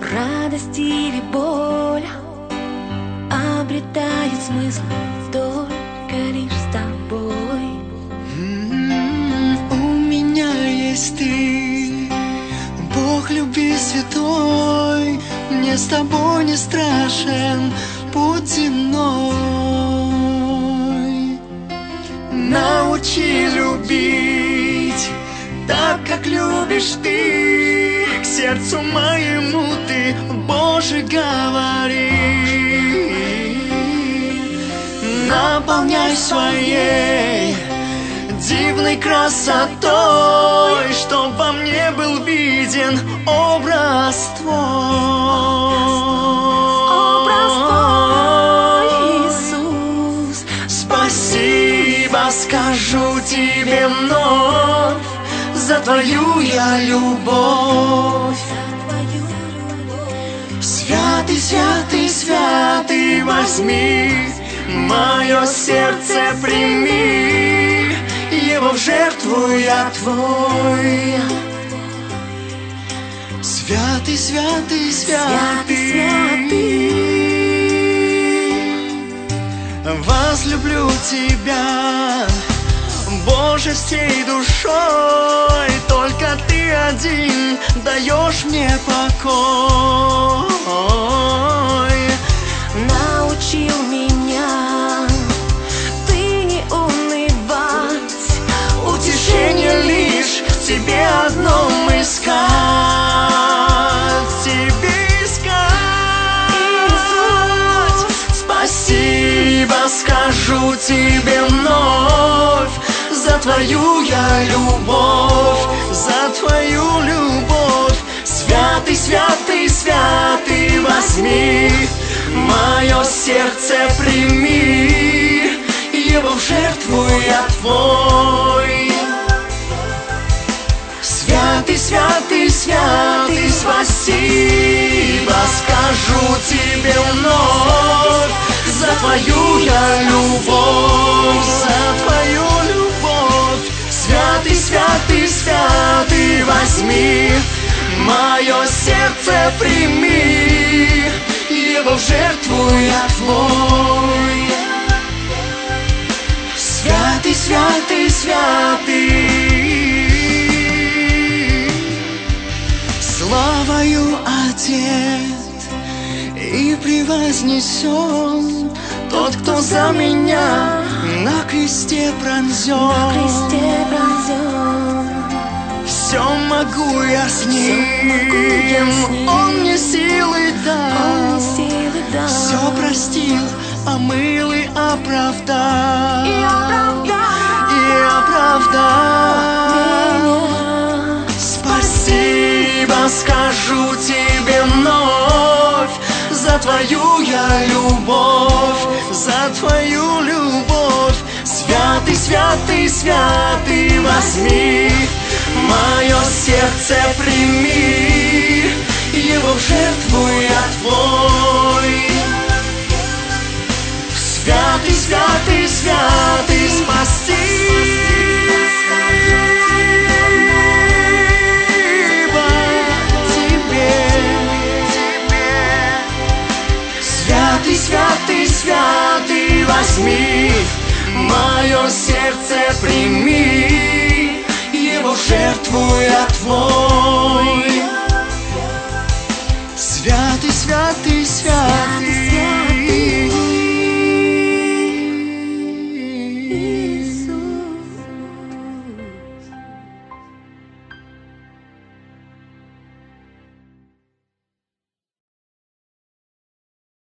Радость или боль обретает смысл только лишь с тобой. У меня есть ты, Бог любви святой. Мне с тобой не страшен путь земной. Научи любить так, как любишь ты. К сердцу моему ты, Боже, говори. Наполняй своей дивной красотой, чтоб во мне был виден образ твой. Образ твой, Иисус. Спасибо скажу тебе вновь за твою я любовь. Святый, святый, святый, возьми мое сердце, прими его в жертву я твой. Святый, святый, святый, возлюблю тебя, Боже, всей душой. Только ты один даешь мне покой. Научил меня ты не унывать, утешение лишь в тебе одном искать. Тебе искать. Иисус. Спасибо скажу тебе вновь за твою я любовь, за твою любовь. Святый, святый, святый, возьми мое сердце, прими его в жертву я твой. Святый, святый, святый, спасибо скажу тебе вновь за твою я любовь, за твою любовь. Святый, святый, святый, возьми мое сердце, прими его в жертву я твой. Святый, святый, святый, славою одет и превознесен тот, кто за меня на кресте пронзен. Все могу я с ним, он мне силы дал, все простил, омыл и оправдал, Спасибо скажу тебе вновь за твою я любовь, за твою любовь. Святый, святый, святый, возьми мое сердце, прими его в жертву я твой. Святый, святый, святый, спасибо тебе. Святый, святый, святый, возьми мое сердце, прими его в жертву я твой. Святый, святый, святый.